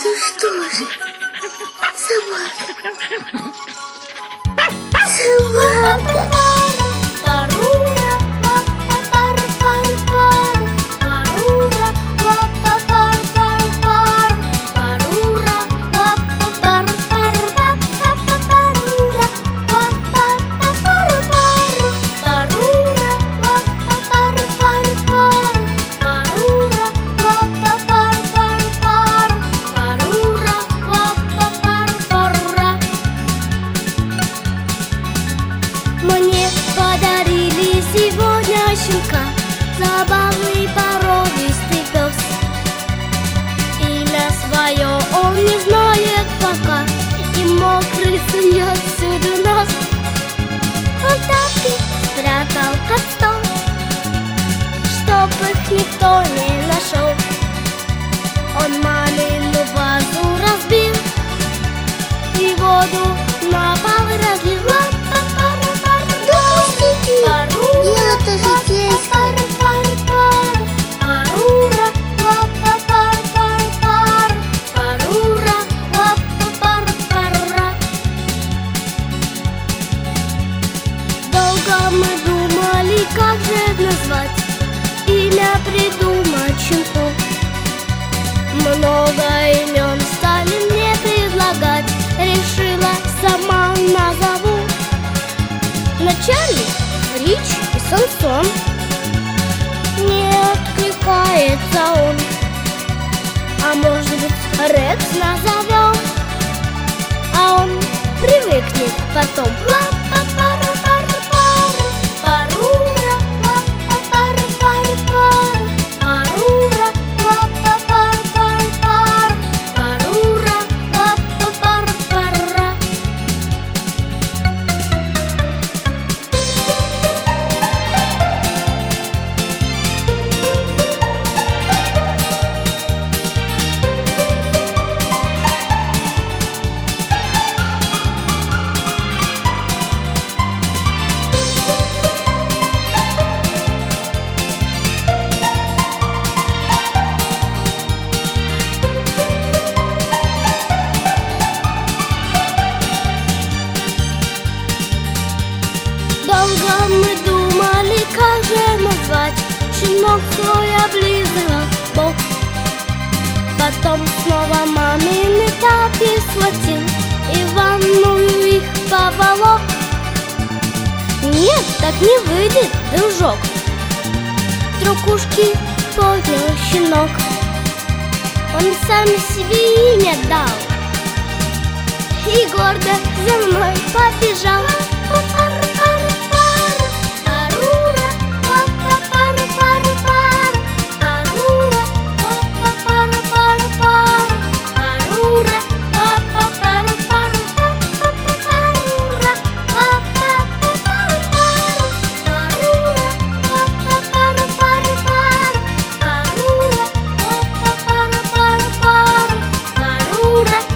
Это что же? Собака. Собака. Мне подарили сегодня щенка, забавный породистый пес. Имя свое он не знает пока, и мокрый сует всюду нос. Он тапки спрятал под стол, чтоб их никто не нашел. Он мамину вазу разбил и воду на пол разлил. Это же детство. Долго мы думали, как же назвать, имя придумать щенку. Много имен стали мне предлагать, решила, сама назову. Вначале Рич и Сансон. Не откликается он. А может быть, Рекс назовем, а он привыкнет потом. Долго мы думали, как же назвать, щенок свой облизывал бок. Потом снова мамины тапки схватил и в ванную их поволок. Нет, так не выйдет, дружок. Вдруг ушки поднял щенок. Он сам себе имя дал и гордо за мной побежал. Парура.